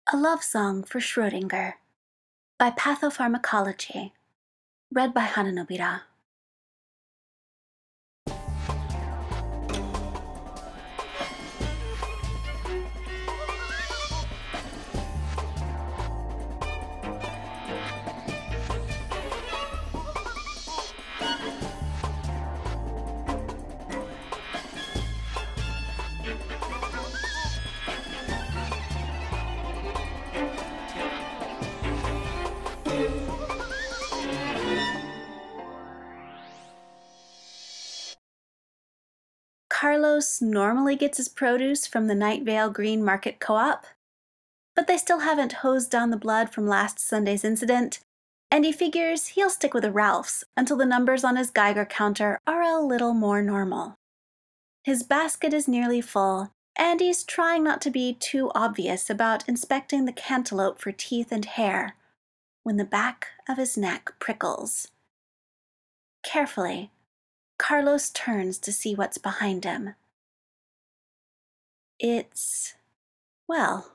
A Love Song for Schrödinger by Pathopharmacology, read by Hananobira. Carlos normally gets his produce from the Night Vale Green Market Co-op, but they still haven't hosed down the blood from last Sunday's incident, and he figures he'll stick with the Ralphs until the numbers on his Geiger counter are a little more normal. His basket is nearly full, and he's trying not to be too obvious about inspecting the cantaloupe for teeth and hair when the back of his neck prickles. Carefully, Carlos turns to see what's behind him. It's, well,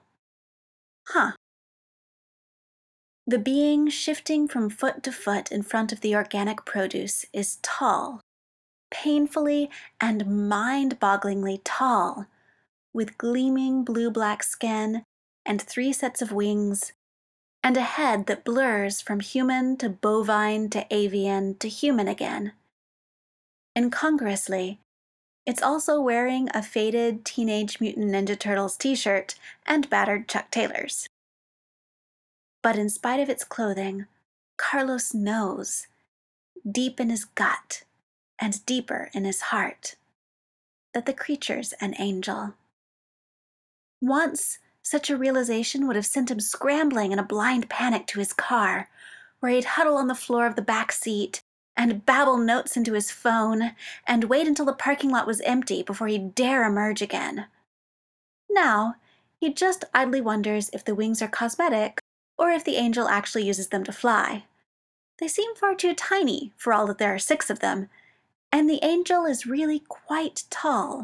The being shifting from foot to foot in front of the organic produce is tall, painfully and mind-bogglingly tall, with gleaming blue-black skin and 3 sets of wings, and a head that blurs from human to bovine to avian to human again. Incongruously, it's also wearing a faded Teenage Mutant Ninja Turtles t-shirt and battered Chuck Taylors. But in spite of its clothing, Carlos knows, deep in his gut and deeper in his heart, that the creature's an angel. Once, such a realization would have sent him scrambling in a blind panic to his car, where he'd huddle on the floor of the back seat and babble notes into his phone and wait until the parking lot was empty before he'd dare emerge again. Now, he just idly wonders if the wings are cosmetic or if the angel actually uses them to fly. They seem far too tiny for all that there are 6 of them, and the angel is really quite tall.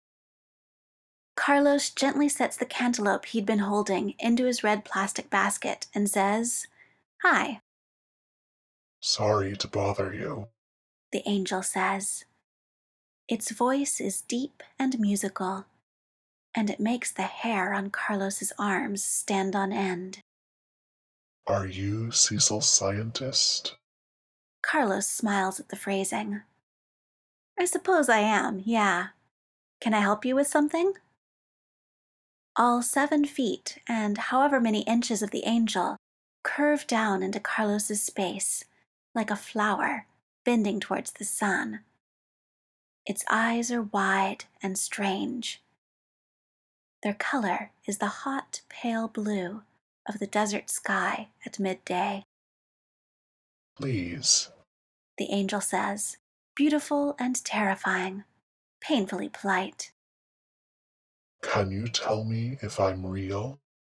Carlos gently sets the cantaloupe he'd been holding into his red plastic basket and says, "Hi." "Sorry to bother you," the angel says. Its voice is deep and musical, and it makes the hair on Carlos's arms stand on end. "Are you Cecil's scientist?" Carlos smiles at the phrasing. "I suppose I am, yeah. Can I help you with something?" All 7 feet and however many inches of the angel curve down into Carlos's space, like a flower bending towards the sun. Its eyes are wide and strange. Their color is the hot, pale blue of the desert sky at midday. "Please," the angel says, beautiful and terrifying, painfully polite. "can you tell me if I'm real?"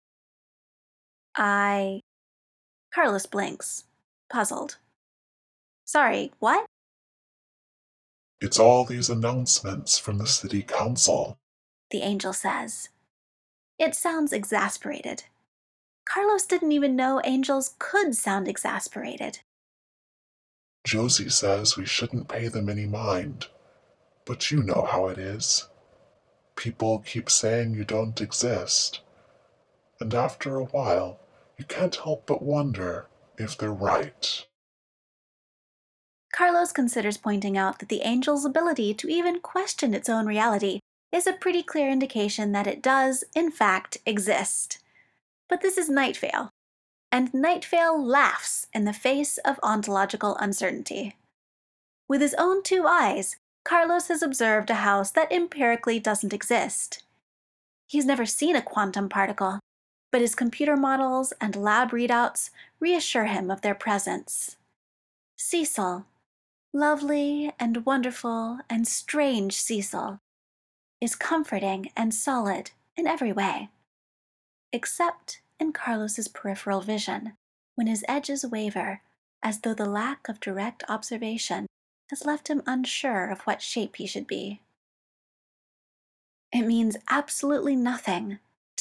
Carlos blinks, puzzled. "Sorry, what?" "It's all these announcements from the city council," the angel says. It sounds exasperated. Carlos didn't even know angels could sound exasperated. "Josie says we shouldn't pay them any mind, but you know how it is. People keep saying you don't exist, and after a while you can't help but wonder if they're right." Carlos considers pointing out that the angel's ability to even question its own reality is a pretty clear indication that it does, in fact, exist. But this is Night Vale, and Night Vale laughs in the face of ontological uncertainty. With his own 2 eyes, Carlos has observed a house that empirically doesn't exist. He's never seen a quantum particle, but his computer models and lab readouts reassure him of their presence. Cecil, lovely and wonderful and strange Cecil, is comforting and solid in every way, except in Carlos's peripheral vision, when his edges waver as though the lack of direct observation has left him unsure of what shape he should be. It means absolutely nothing to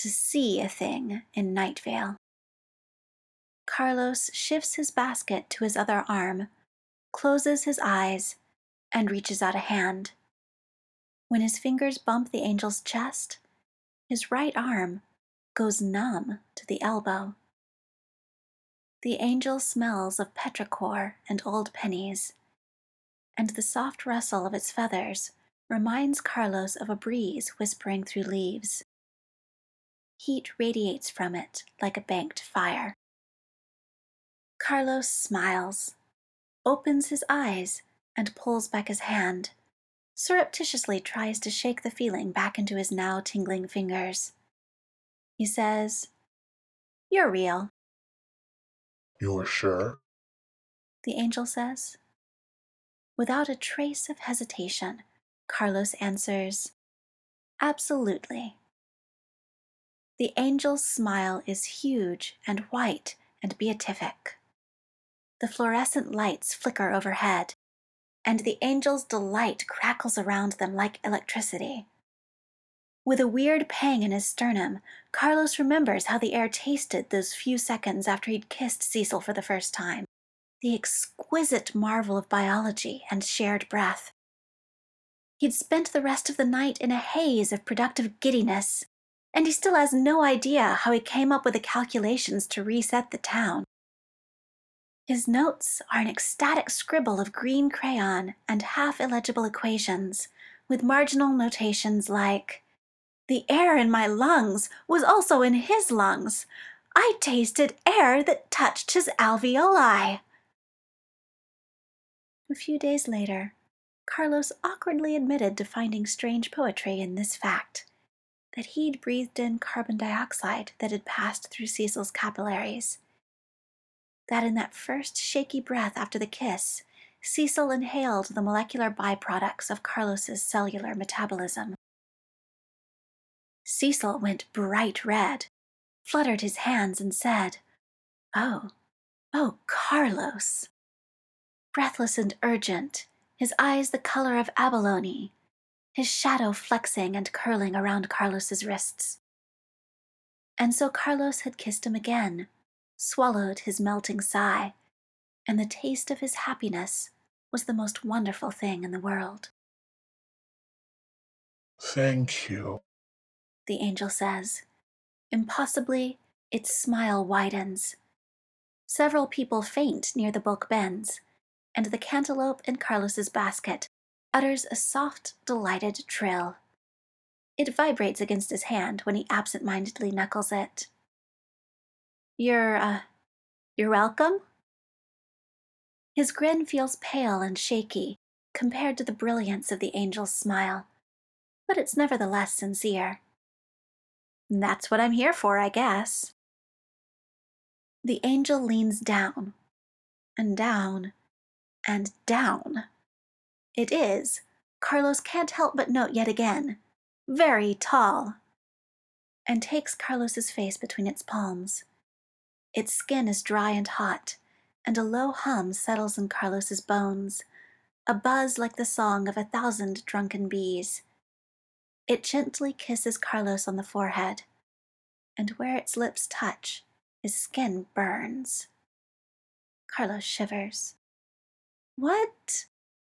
to see a thing in Night Vale. Carlos shifts his basket to his other arm, closes his eyes, and reaches out a hand. When his fingers bump the angel's chest, his right arm goes numb to the elbow. The angel smells of petrichor and old pennies, and the soft rustle of its feathers reminds Carlos of a breeze whispering through leaves. Heat radiates from it like a banked fire. Carlos smiles, opens his eyes, and pulls back his hand, surreptitiously tries to shake the feeling back into his now tingling fingers. He says, "You're real." You're sure? The angel says. Without a trace of hesitation, Carlos answers, "Absolutely." The angel's smile is huge and white and beatific. The fluorescent lights flicker overhead, and the angel's delight crackles around them like electricity. With a weird pang in his sternum, Carlos remembers how the air tasted those few seconds after he'd kissed Cecil for the first time. The exquisite marvel of biology and shared breath. He'd spent the rest of the night in a haze of productive giddiness, and he still has no idea how he came up with the calculations to reset the town. His notes are an ecstatic scribble of green crayon and half-illegible equations, with marginal notations like, "The air in my lungs was also in his lungs. I tasted air that touched his alveoli." A few days later, Carlos awkwardly admitted to finding strange poetry in this fact, that he'd breathed in carbon dioxide that had passed through Cecil's capillaries. That in that first shaky breath after the kiss, Cecil inhaled the molecular byproducts of Carlos's cellular metabolism. Cecil went bright red, fluttered his hands, and said, "Oh, Carlos." Breathless and urgent, his eyes the color of abalone, his shadow flexing and curling around Carlos's wrists. And so Carlos had kissed him again, swallowed his melting sigh, and the taste of his happiness was the most wonderful thing in the world. Thank you. The angel says. Impossibly, its smile widens. Several people faint near the bulk bends, and the cantaloupe in Carlos's basket utters a soft, delighted trill. It vibrates against his hand when he absent-mindedly knuckles it. You're welcome?" His grin feels pale and shaky compared to the brilliance of the angel's smile, but it's nevertheless sincere. "That's what I'm here for, I guess." The angel leans down, and down, and down. It is, Carlos can't help but note yet again, very tall, and takes Carlos's face between its palms. Its skin is dry and hot, and a low hum settles in Carlos's bones, a buzz like the song of 1,000 drunken bees. It gently kisses Carlos on the forehead, and where its lips touch, his skin burns. Carlos shivers. "What?"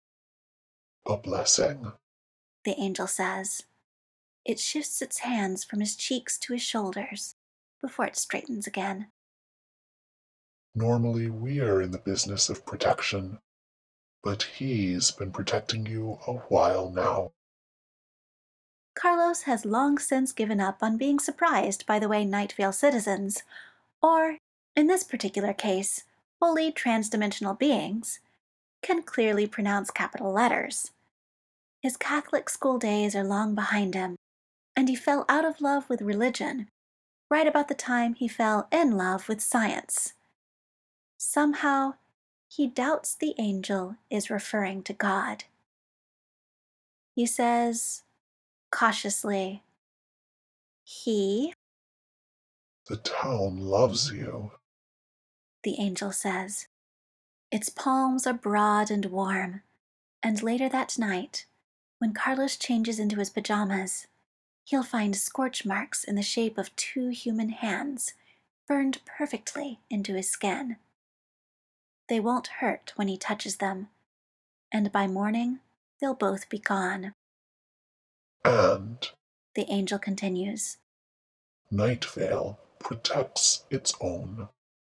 A blessing. the angel says. It shifts its hands from his cheeks to his shoulders before it straightens again. Normally, we are in the business of protection, but he's been protecting you a while now. Carlos has long since given up on being surprised by the way Night Vale citizens, or, in this particular case, fully transdimensional beings, can clearly pronounce capital letters. His Catholic school days are long behind him, and he fell out of love with religion right about the time he fell in love with science. Somehow, he doubts the angel is referring to God. He says, cautiously, "He," The town loves you. the angel says. Its palms are broad and warm, and later that night, when Carlos changes into his pajamas, he'll find scorch marks in the shape of 2 human hands, burned perfectly into his skin. They won't hurt when he touches them, and by morning they'll both be gone. And The angel continues, Night Vale protects its own.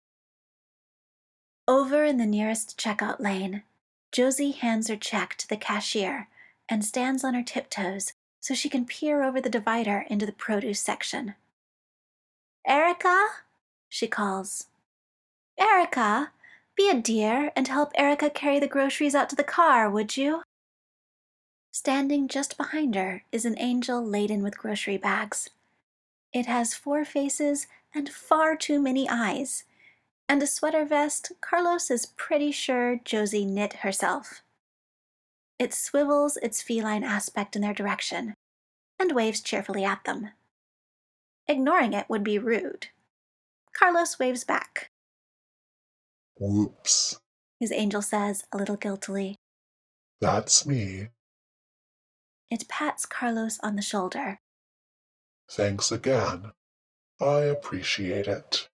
Over in the nearest checkout lane, Josie hands her check to the cashier and stands on her tiptoes so she can peer over the divider into the produce section. Erica? She calls. Erica, be a dear and help Erica carry the groceries out to the car, would you? Standing just behind her is an angel laden with grocery bags. It has 4 faces and far too many eyes, and a sweater vest Carlos is pretty sure Josie knit herself. It swivels its feline aspect in their direction and waves cheerfully at them. Ignoring it would be rude. Carlos waves back. Whoops. His angel says a little guiltily. That's me. It pats Carlos on the shoulder. Thanks again. I appreciate it.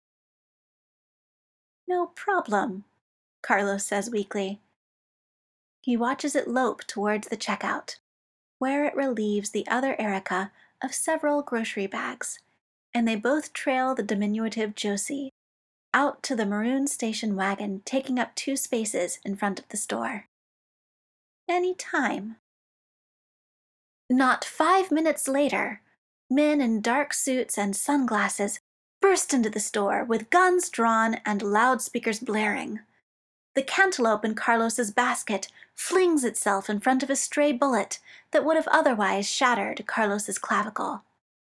No problem, Carlos says weakly. He watches it lope towards the checkout, where it relieves the other Erica of several grocery bags, and they both trail the diminutive Josie out to the maroon station wagon taking up 2 spaces in front of the store. Any time. Not 5 minutes later, men in dark suits and sunglasses burst into the store with guns drawn and loudspeakers blaring. The cantaloupe in Carlos's basket flings itself in front of a stray bullet that would have otherwise shattered Carlos's clavicle.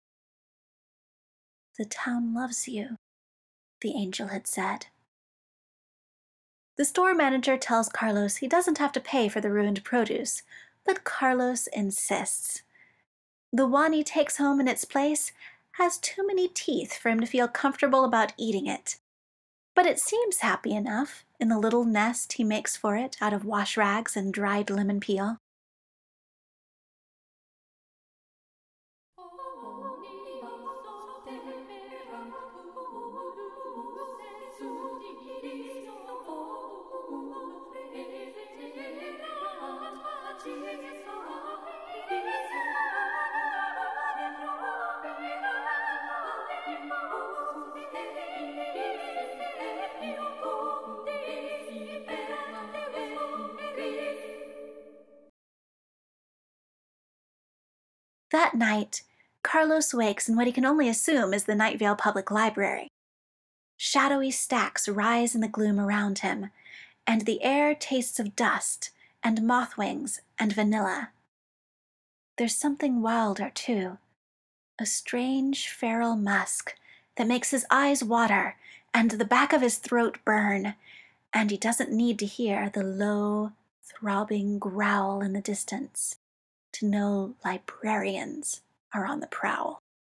The town loves you, the angel had said. The store manager tells Carlos he doesn't have to pay for the ruined produce, but Carlos insists. The one he takes home in its place has too many teeth for him to feel comfortable about eating it, but it seems happy enough in the little nest he makes for it out of wash rags and dried lemon peel. That night, Carlos wakes in what he can only assume is the Night Vale Public Library. Shadowy stacks rise in the gloom around him, and the air tastes of dust and moth wings and vanilla. There's something wilder, too, a strange feral musk that makes his eyes water and the back of his throat burn, and he doesn't need to hear the low, throbbing growl in the distance to know librarians are on the prowl.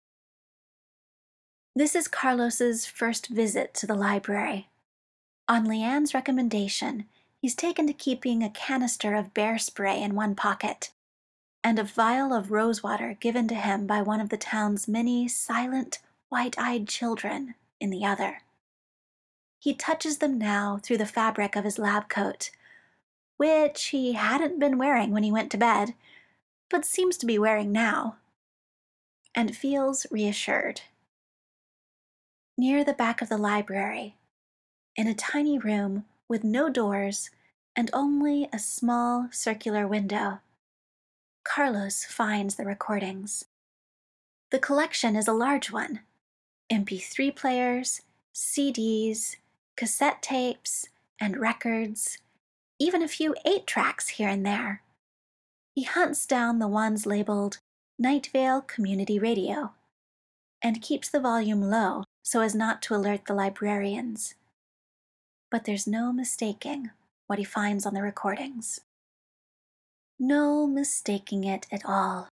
This is Carlos's first visit to the library. On Leanne's recommendation, he's taken to keeping a canister of bear spray in one pocket and a vial of rosewater given to him by one of the town's many silent, white-eyed children in the other. He touches them now through the fabric of his lab coat, which he hadn't been wearing when he went to bed, but seems to be wearing now, and feels reassured. Near the back of the library, in a tiny room with no doors and only a small circular window, Carlos finds the recordings. The collection is a large one: MP3 players, CDs, cassette tapes, and records, even a few 8-tracks here and there. He hunts down the ones labeled Night Vale Community Radio and keeps the volume low so as not to alert the librarians. But there's no mistaking what he finds on the recordings. No mistaking it at all.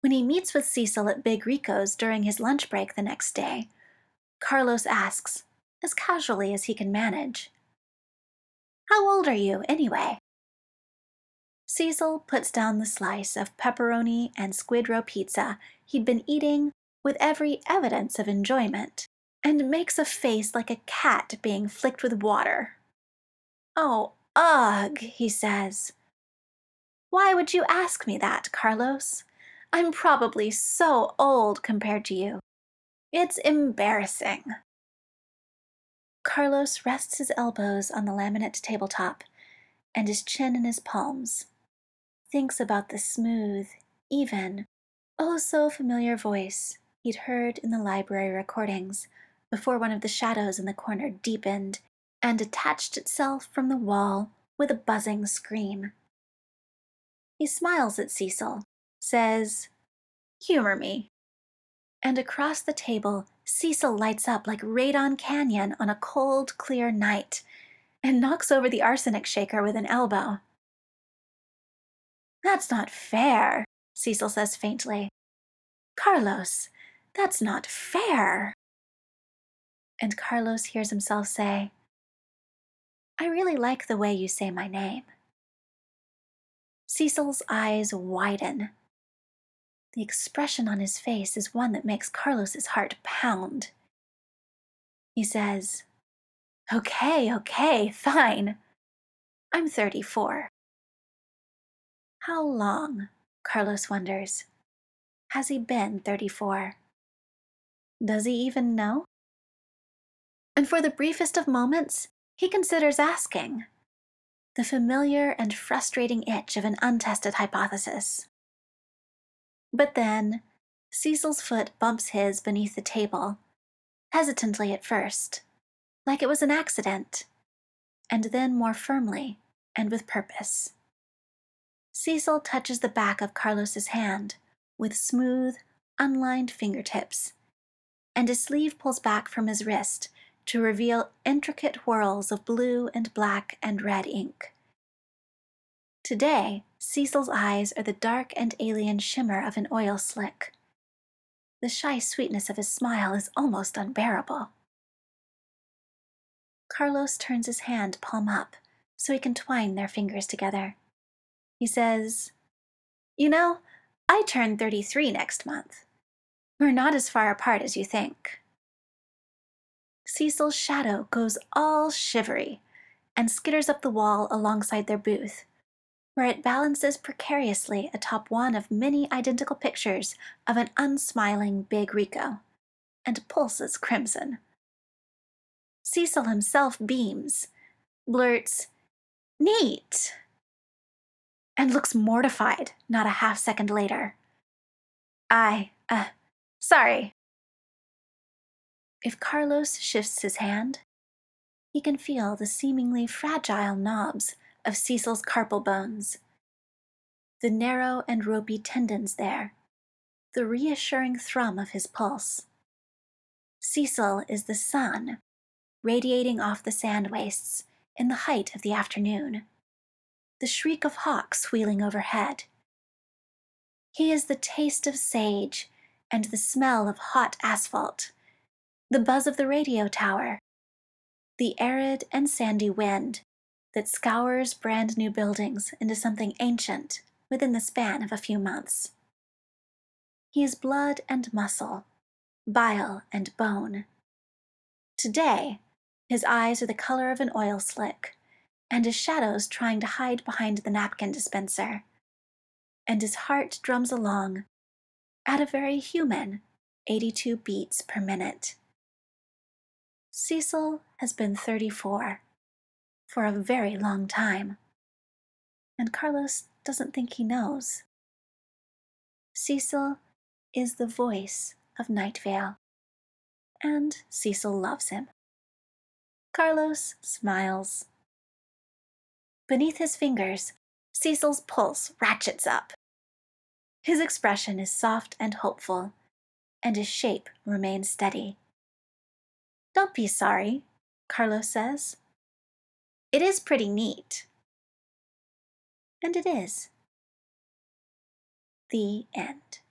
When he meets with Cecil at Big Rico's during his lunch break the next day, Carlos asks, as casually as he can manage, "How old are you, anyway?" Cecil puts down the slice of pepperoni and squid roe pizza he'd been eating with every evidence of enjoyment, and makes a face like a cat being flicked with water. "Oh, ugh," he says. "Why would you ask me that, Carlos? I'm probably so old compared to you. It's embarrassing." Carlos rests his elbows on the laminate tabletop and his chin in his palms, thinks about the smooth, even, oh so familiar voice he'd heard in the library recordings before one of the shadows in the corner deepened and detached itself from the wall with a buzzing scream. He smiles at Cecil, says, "Humor me." And across the table, Cecil lights up like Radon Canyon on a cold, clear night and knocks over the arsenic shaker with an elbow. "That's not fair," Cecil says faintly. "Carlos, that's not fair." And Carlos hears himself say, "I really like the way you say my name." Cecil's eyes widen. The expression on his face is one that makes Carlos's heart pound. He says, Okay, fine. I'm 34. How long, Carlos wonders, has he been 34? Does he even know? And for the briefest of moments, he considers asking, the familiar and frustrating itch of an untested hypothesis. But then, Cecil's foot bumps his beneath the table, hesitantly at first, like it was an accident, and then more firmly and with purpose. Cecil touches the back of Carlos's hand with smooth, unlined fingertips, and his sleeve pulls back from his wrist to reveal intricate whorls of blue and black and red ink. Today, Cecil's eyes are the dark and alien shimmer of an oil slick. The shy sweetness of his smile is almost unbearable. Carlos turns his hand palm up so he can twine their fingers together. He says, "You know, I turn 33 next month. We're not as far apart as you think." Cecil's shadow goes all shivery and skitters up the wall alongside their booth, where it balances precariously atop one of many identical pictures of an unsmiling Big Rico, and pulses crimson. Cecil himself beams, blurts, "Neat," and looks mortified not a half-second later. Sorry." If Carlos shifts his hand, he can feel the seemingly fragile knobs of Cecil's carpal bones, the narrow and ropey tendons there, the reassuring thrum of his pulse. Cecil is the sun, radiating off the sand wastes in the height of the afternoon, the shriek of hawks wheeling overhead. He is the taste of sage and the smell of hot asphalt, the buzz of the radio tower, the arid and sandy wind that scours brand new buildings into something ancient within the span of a few months. He is blood and muscle, bile and bone. Today, his eyes are the color of an oil slick, and his shadows trying to hide behind the napkin dispenser. And his heart drums along at a very human 82 beats per minute. Cecil has been 34 for a very long time, and Carlos doesn't think he knows. Cecil is the voice of Night Vale, and Cecil loves him. Carlos smiles. Beneath his fingers, Cecil's pulse ratchets up. His expression is soft and hopeful, and his shape remains steady. "Don't be sorry," Carlos says. "It is pretty neat." And it is. The end.